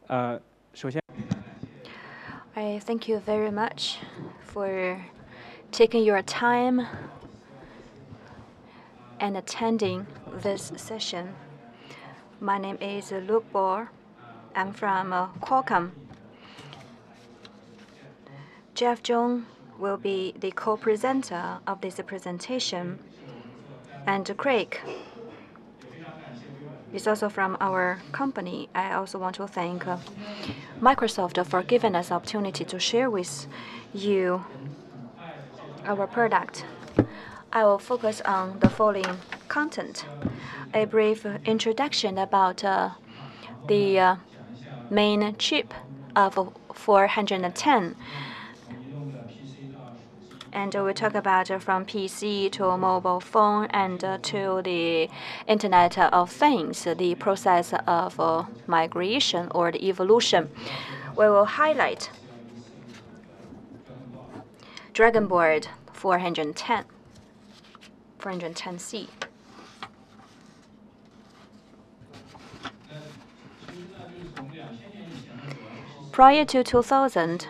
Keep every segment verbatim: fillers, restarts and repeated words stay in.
呃，首先 I thank you very much for taking your time and attending this session. My name is Luke Bohr. I'm from uh, Qualcomm. Jeff Zhong will be the co-presenter of this presentation, and Craig is also from our company. I also want to thank uh, Microsoft for giving us the opportunity to share with you our product. I will focus on the following content. A brief introduction about uh, the uh, main chip of four hundred ten. And we talk about uh, from P C to mobile phone and uh, to the Internet of Things, the process of uh, migration or the evolution. We will highlight Dragon Board four hundred ten, four hundred ten C. Prior to two thousand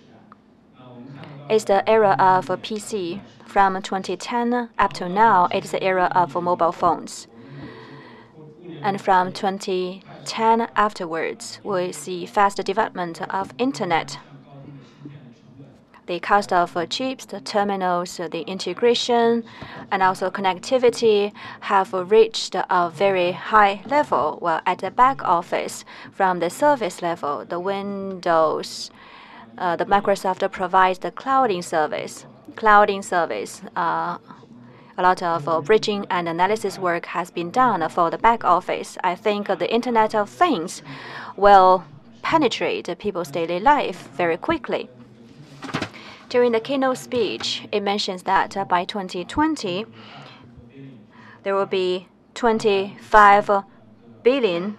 is the era of P C. From twenty ten up to now, it's the era of mobile phones. And from twenty ten afterwards, we see fast development of Internet. The cost of chips, the terminals, the integration, and also connectivity have reached a very high level. Well, at the back office, from the service level, the Windows, uh, the Microsoft provides the clouding service. Clouding service, uh, a lot of uh, bridging and analysis work has been done for the back office. I think uh, the Internet of Things will penetrate people's daily life very quickly. During the keynote speech, it mentions that uh, by twenty twenty, there will be twenty-five billion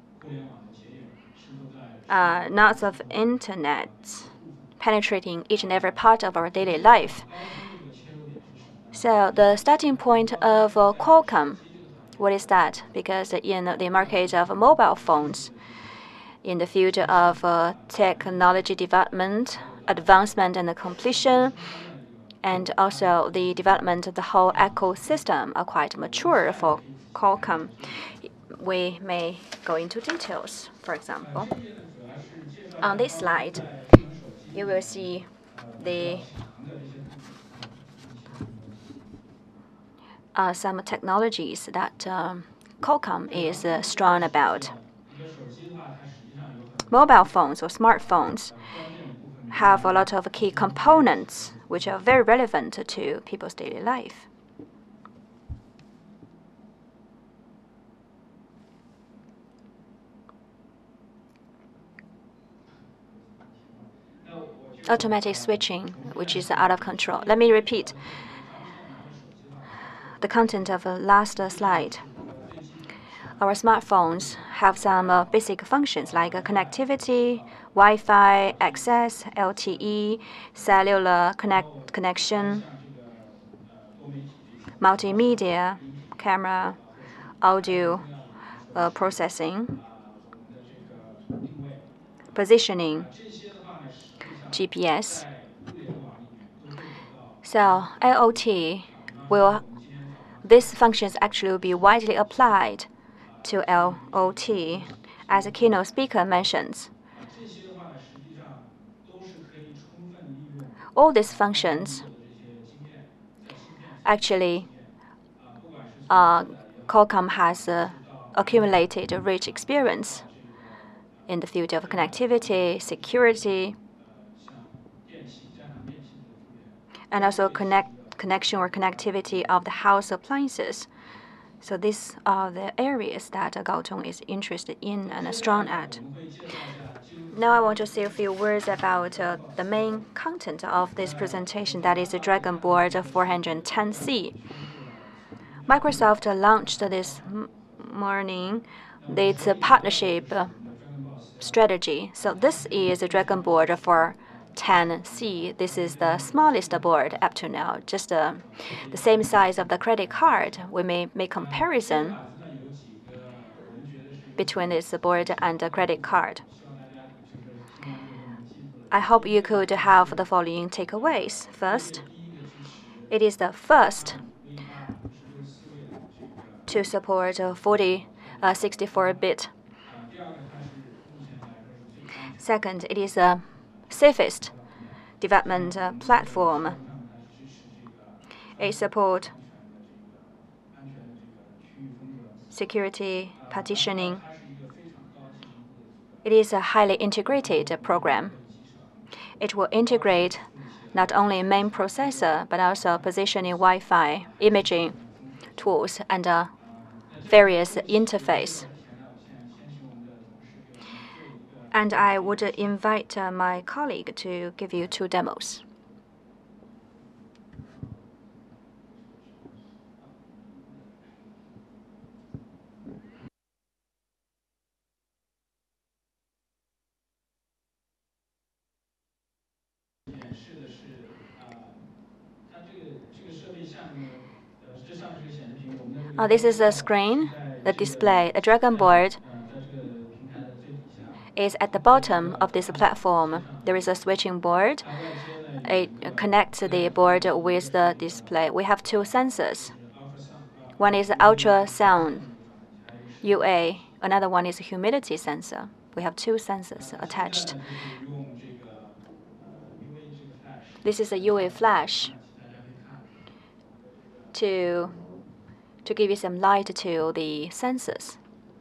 uh, nodes of Internet penetrating each and every part of our daily life. So the starting point of uh, Qualcomm, what is that? Because in the market of mobile phones, in the field of uh, technology development, advancement and completion, and also the development of the whole ecosystem are quite mature for Qualcomm. We may go into details. For example, on this slide, you will see the uh, some technologies that um, Qualcomm is uh, strong about. Mobile phones or smartphones have a lot of key components which are very relevant to people's daily life. Automatic switching, which is out of control. Let me repeat the content of the last uh, slide. Our smartphones have some uh, basic functions like uh, connectivity, Wi-Fi, access, L T E, cellular connect connection, multimedia, camera, audio uh, processing, positioning, G P S. So I O T will, these functions actually will be widely applied to L O T, as a keynote speaker mentions. All these functions actually uh, Qualcomm has uh, accumulated a rich experience in the field of connectivity, security, and also connect, connection or connectivity of the house appliances. So these are the areas that Gaotong is interested in and strong at. Now I want to say a few words about uh, the main content of this presentation, that is the Dragon Board four hundred ten C. Microsoft launched this morning its partnership strategy. So this is a Dragon Board for ten C. This is the smallest board up to now, just uh, the same size of the credit card. We may make comparison between this board and the credit card. I hope you could have the following takeaways. First, it is the first to support forty sixty-four bit. Second, it is the safest development uh, platform. It supports security partitioning. It is a highly integrated program. It will integrate not only main processor, but also positioning Wi-Fi, imaging tools, and uh, various interface. And I would invite uh, my colleague to give you two demos. Uh, this is a screen, the display. A Dragon board is at the bottom of this platform. There is a switching board. It connects the board with the display. We have two sensors. One is ultrasound U A. Another one is a humidity sensor. We have two sensors attached. This is a U A flash to, to give you some light to the sensors.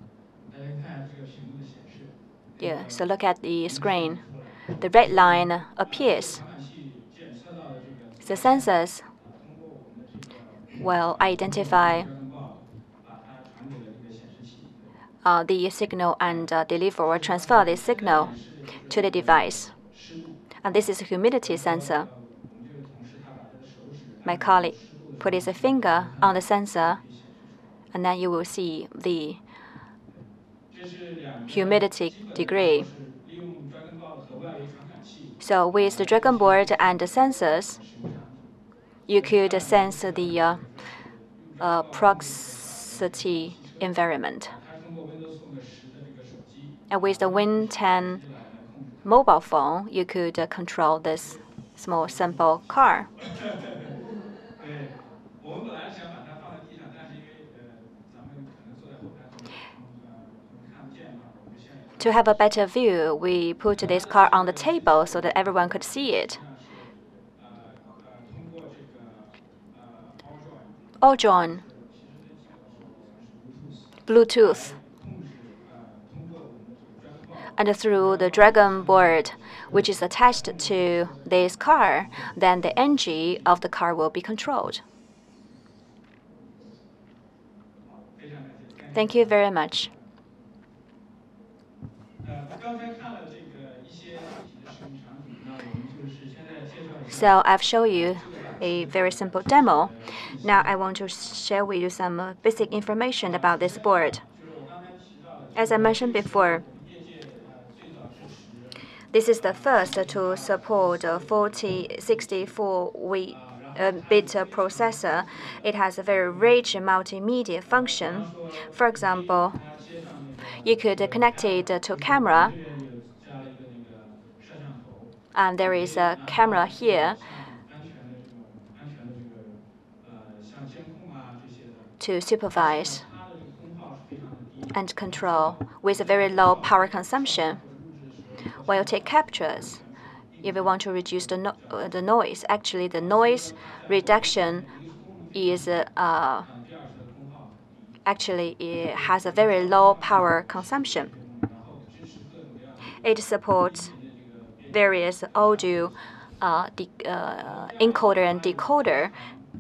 Yeah, so look at the screen. The red line appears. The sensors will identify uh, the signal and uh, deliver or transfer the signal to the device. And this is a humidity sensor. My colleague put his finger on the sensor, and then you will see the humidity degree. So with the Dragon board and the sensors, you could sense the uh, uh, proximity environment. And with the Win ten mobile phone, you could uh, control this small, simple car. To have a better view, we put this car on the table so that everyone could see it. All-join, Bluetooth, and through the Dragon board, which is attached to this car, then the engine of the car will be controlled. Thank you very much. So I've shown you a very simple demo. Now I want to share with you some basic information about this board. As I mentioned before, this is the first to support a forty sixty-four bit processor. It has a very rich multimedia function. For example, you could connect it to camera, and there is a camera here to supervise and control with a very low power consumption. While you take captures, if you want to reduce the, no uh, the noise, actually the noise reduction is uh, actually it has a very low power consumption. It supports various audio uh, uh, encoder and decoder.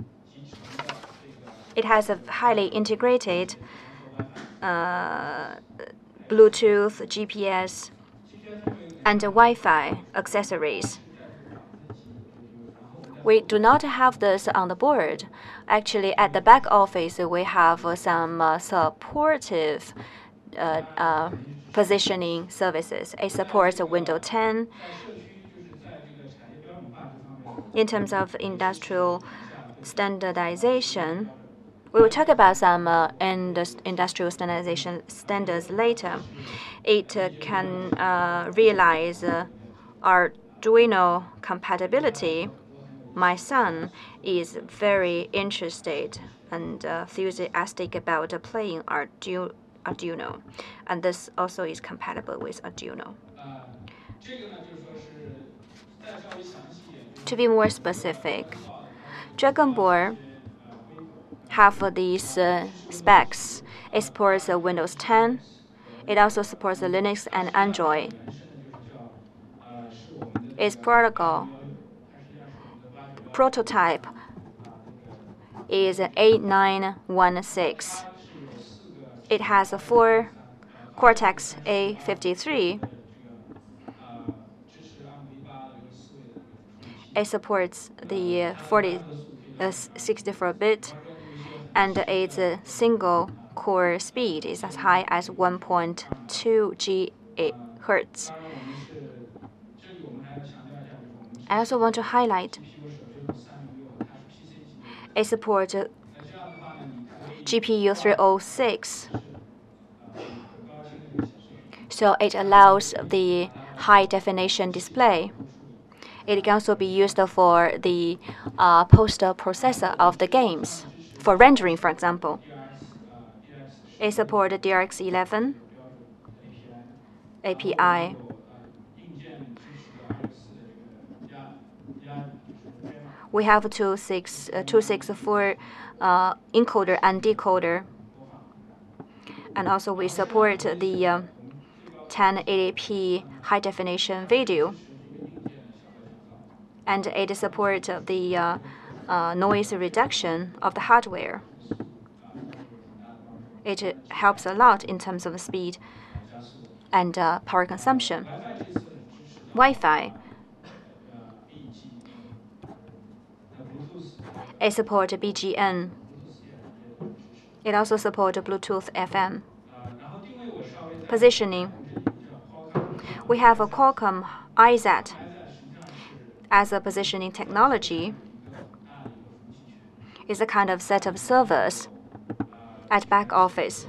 It has a highly integrated uh, Bluetooth, G P S, and Wi-Fi accessories. We do not have this on the board. Actually, at the back office, we have uh, some uh, supportive uh, uh, positioning services. It supports Windows ten. In terms of industrial standardization, we will talk about some uh, industrial standardization standards later. It uh, can uh, realize uh, our Arduino compatibility, my son is very interested and uh, enthusiastic about playing Ardu Arduino, and this also is compatible with Arduino. To be more specific, Dragon Board have these uh, specs. It supports uh, Windows ten. It also supports Linux and Android. Its protocol prototype is eight nine one six. It has a four Cortex A fifty-three. It supports the forty, uh, sixty-four bit, and its uh, single core speed is as high as one point two gigahertz. I also want to highlight it supports G P U three oh six, so it allows the high-definition display. It can also be used for the uh, post-processor of the games, for rendering, for example. It supports D R X eleven A P I. We have two sixty-four uh, encoder and decoder. And also we support the uh, ten eighty p high-definition video. And it supports the uh, uh, noise reduction of the hardware. It helps a lot in terms of speed and uh, power consumption. Wi-Fi. It supports B G N. It also supports Bluetooth F M. Positioning. We have a Qualcomm I Z A T as a positioning technology. It's a kind of set of servers at back office.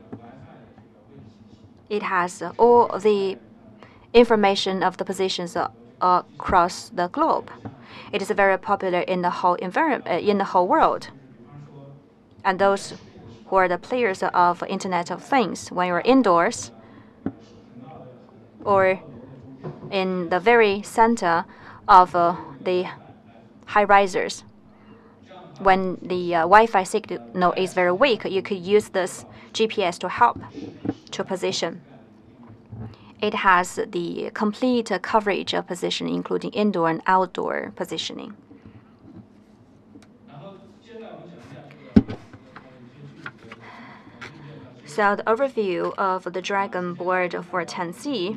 It has all the information of the positions across the globe. It is very popular in the whole environment, in the whole world. And those who are the players of Internet of Things, when you're indoors or in the very center of uh, the high risers, when the uh, Wi-Fi signal is very weak, you could use this G P S to help to position. It has the complete coverage of positioning, including indoor and outdoor positioning. So the overview of the Dragon board for ten C.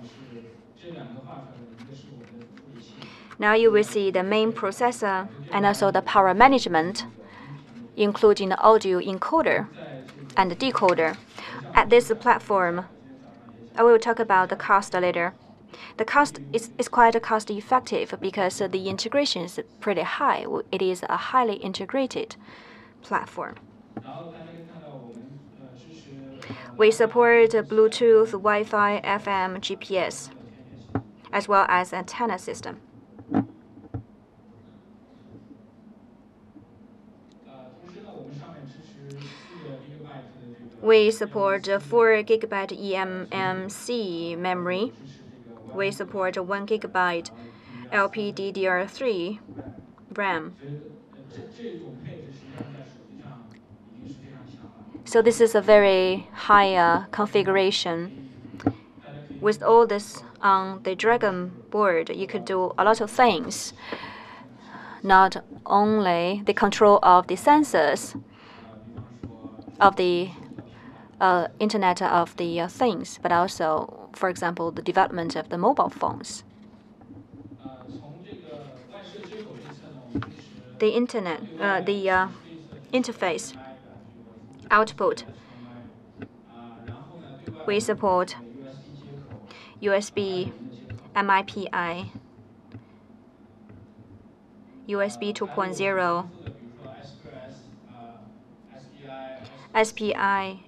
Now you will see the main processor and also the power management, including the audio encoder and the decoder. At this platform, I will talk about the cost later. The cost is, is quite cost effective because the integration is pretty high. It is a highly integrated platform. We support Bluetooth, Wi-Fi, F M, G P S, as well as antenna system. We support four gigabyte E M M C memory. We support one gigabyte L P D D R three RAM. So this is a very high uh, configuration. With all this on the Dragon board, you could do a lot of things. Not only the control of the sensors, of the uh, Internet of the uh, Things, but also, for example, the development of the mobile phones. The Internet, uh, the uh, interface, output. We support U S B, M I P I, U S B two point oh, S P I,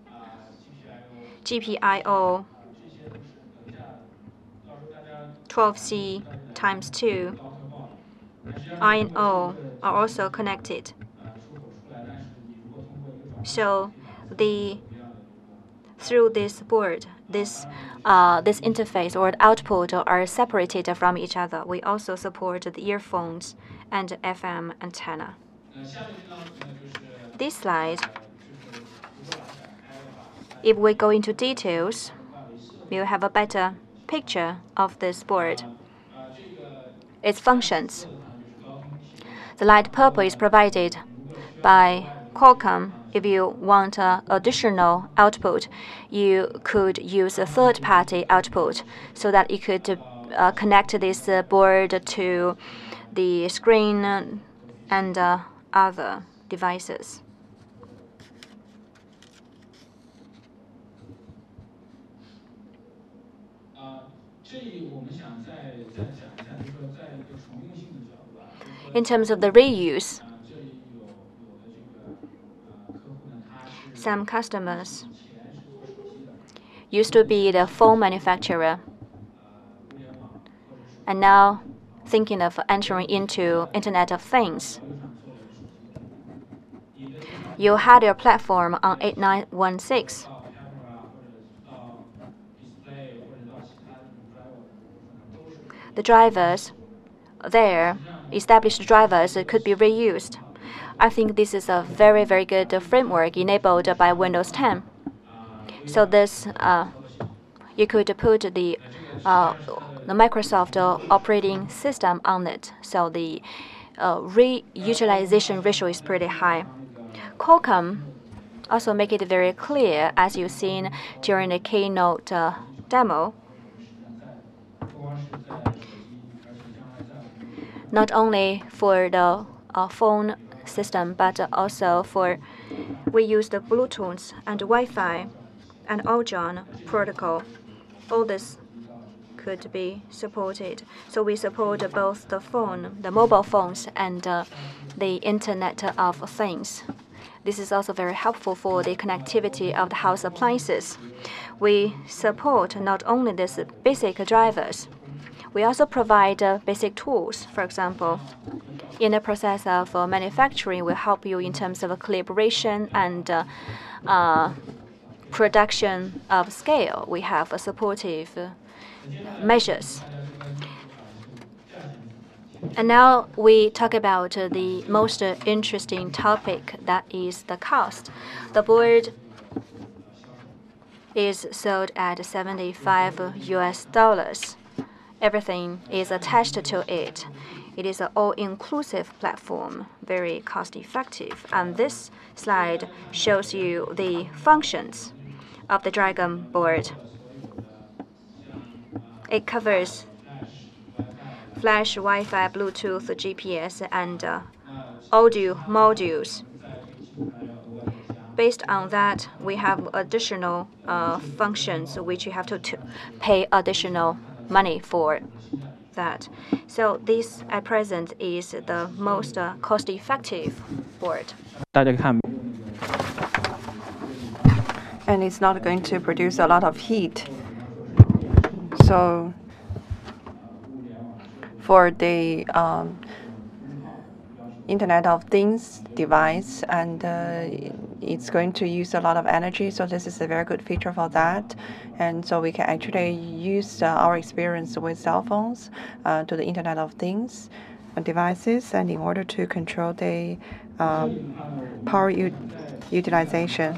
G P I O, twelve C times two, I and O are also connected. So the through this board, this uh, this interface or output are separated from each other. We also support the earphones and F M antenna. This slide, if we go into details, we'll have a better picture of this board. Its functions. The light purple is provided by Qualcomm. If you want uh, additional output, you could use a third-party output so that you could uh, connect this uh, board to the screen and uh, other devices. In terms of the reuse, some customers used to be the phone manufacturer and now thinking of entering into Internet of Things. You had your platform on eight nine one six. The drivers there, established drivers, could be reused. I think this is a very, very good framework enabled by Windows ten. So this, uh, you could put the uh, the Microsoft uh, operating system on it. So the uh, reutilization ratio is pretty high. Qualcomm also make it very clear, as you've seen during the keynote uh, demo. Not only for the uh, phone system, but also for we use the Bluetooth and Wi-Fi and Audio protocol. All this could be supported. So we support both the phone, the mobile phones, and uh, the Internet of Things. This is also very helpful for the connectivity of the house appliances. We support not only these basic drivers, we also provide uh, basic tools. For example, in the process of uh, manufacturing, will help you in terms of calibration and uh, uh, production of scale. We have uh, supportive uh, measures. And now we talk about uh, the most uh, interesting topic, that is the cost. The board is sold at seventy-five U S dollars. Everything is attached to it. It is an all-inclusive platform, very cost-effective. And this slide shows you the functions of the Dragon board. It covers flash, Wi-Fi, Bluetooth, G P S, and uh, audio modules. Based on that, we have additional uh, functions which you have to pay additional money for that. So this at present is the most uh, cost-effective board. And it's not going to produce a lot of heat. So for the um, Internet of Things device, and uh, it's going to use a lot of energy, so this is a very good feature for that. And so we can actually use uh, our experience with cell phones uh, to the Internet of Things devices, and in order to control the um, power utilization.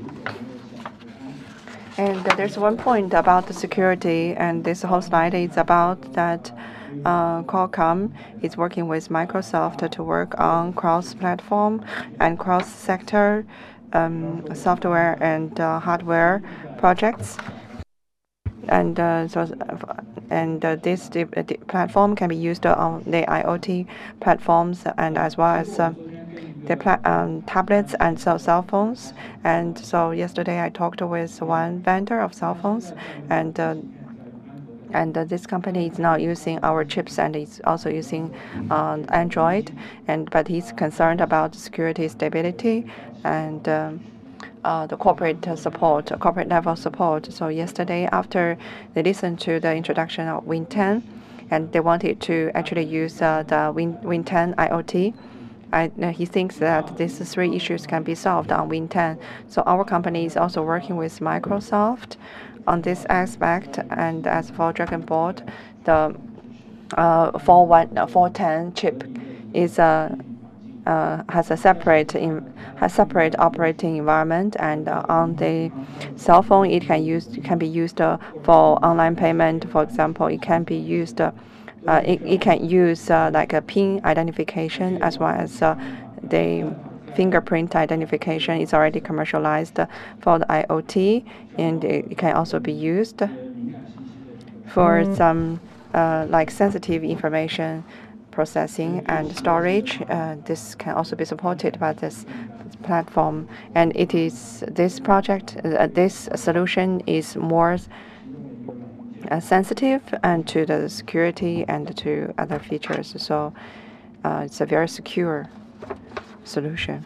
And uh, there's one point about the security, and this whole slide is about that uh, Qualcomm is working with Microsoft to work on cross-platform and cross-sector um, software and uh, hardware projects. And uh, so, and uh, this the, the platform can be used on the IoT platforms, and as well as uh, the pla um, tablets and so cell phones. And so yesterday I talked with one vendor of cell phones, and uh, and uh, this company is now using our chips, and it's also using uh, Android. And but he's concerned about security, stability, and um, uh, the corporate uh, support, corporate level support. So yesterday, after they listened to the introduction of Win ten, and they wanted to actually use uh, the Win Win ten IoT. I, uh, he thinks that these three issues can be solved on Win ten. So our company is also working with Microsoft on this aspect. And as for DragonBoard, the uh, four ten chip is a uh, has a separate in, has separate operating environment, and uh, on the cell phone it can use can be used uh, for online payment. For example, it can be used. Uh, it, it can use uh, like a PIN identification as well as uh, the fingerprint identification is already commercialized for the IoT, and it can also be used for some uh, like sensitive information processing and storage. Uh, this can also be supported by this platform, and it is this project, uh, this solution is more uh, sensitive and to the security and to other features. So uh, it's a very secure solution.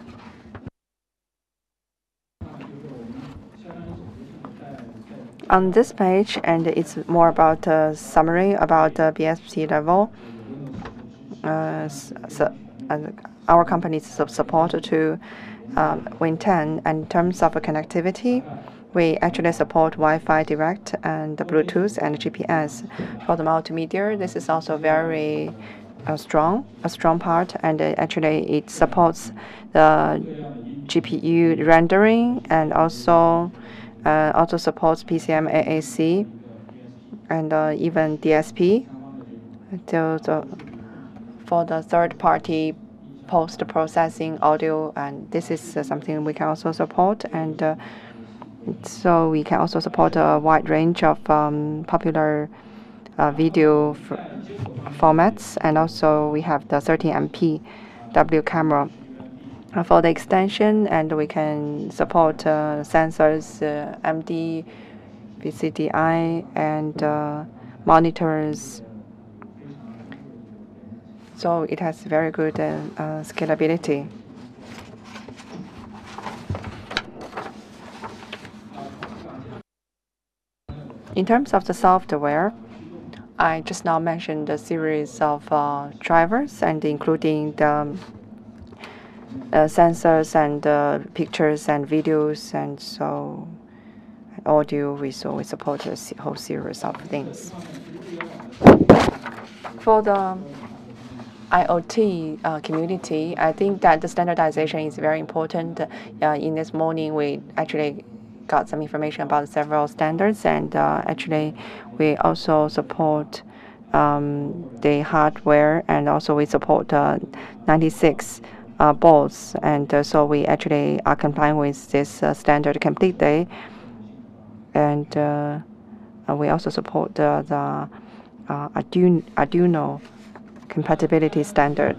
On this page, and it's more about a summary about the B S P level. Uh, so, uh, our company's support to um, Win ten, and in terms of connectivity, we actually support Wi-Fi Direct and Bluetooth and G P S. For the multimedia, this is also very uh, strong, a strong part, and uh, actually it supports the G P U rendering and also uh, also supports P C M A A C and uh, even D S P. So the for the third-party post-processing audio, and this is uh, something we can also support. And uh, so we can also support a wide range of um, popular uh, video formats, and also we have the thirteen M P W camera uh, for the extension, and we can support uh, sensors, uh, M D, V C D I, and uh, monitors. So it has very good uh, uh, scalability. In terms of the software, I just now mentioned a series of uh, drivers, and including the um, uh, sensors and uh, pictures and videos, and so audio. We so we support a whole series of things. For the IoT uh, community, I think that the standardization is very important. Uh, in this morning, we actually got some information about several standards, and uh, actually, we also support um, the hardware, and also we support uh, ninety-six uh, boards, and uh, so we actually are complying with this uh, standard completely, and uh, we also support uh, the uh, Arduino, Arduino compatibility standard.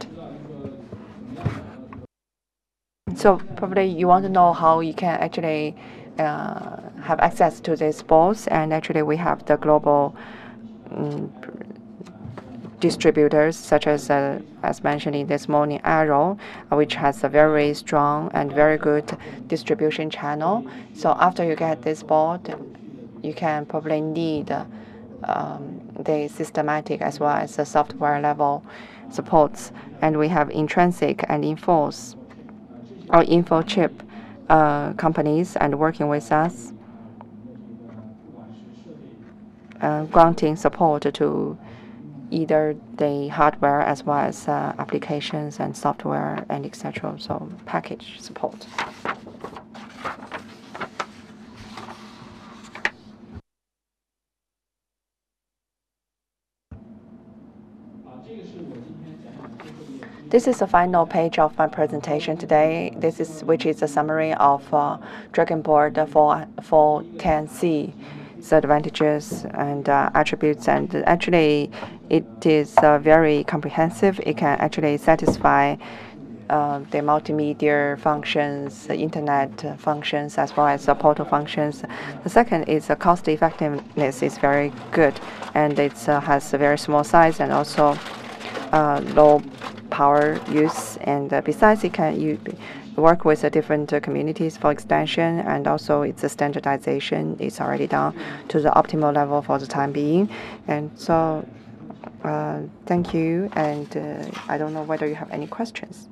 So probably you want to know how you can actually uh, have access to these boards, and actually we have the global um, distributors such as, uh, as mentioned in this morning, Arrow, uh, which has a very strong and very good distribution channel. So after you get this board, you can probably need uh, Um, the systematic as well as the software level supports, and we have Intrinsic and Infos or InfoChip uh, companies and working with us, uh, granting support to either the hardware as well as uh, applications and software and et cetera. So package support. This is the final page of my presentation today. This is which is a summary of uh, DragonBoard four ten C, its advantages and uh, attributes. And actually, it is uh, very comprehensive. It can actually satisfy uh, the multimedia functions, the internet functions, as well as the portal functions. The second is the cost effectiveness is very good, and it uh, has a very small size and also uh, low power use, and uh, besides it can you work with uh, different uh, communities for extension, and also its uh, standardization is already done to the optimal level for the time being. And so Uh, thank you, and uh, I don't know whether you have any questions.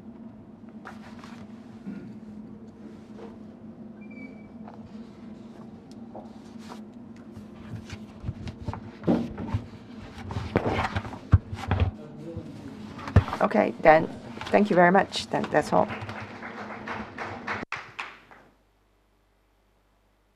Okay, then thank you very much. Then that's all.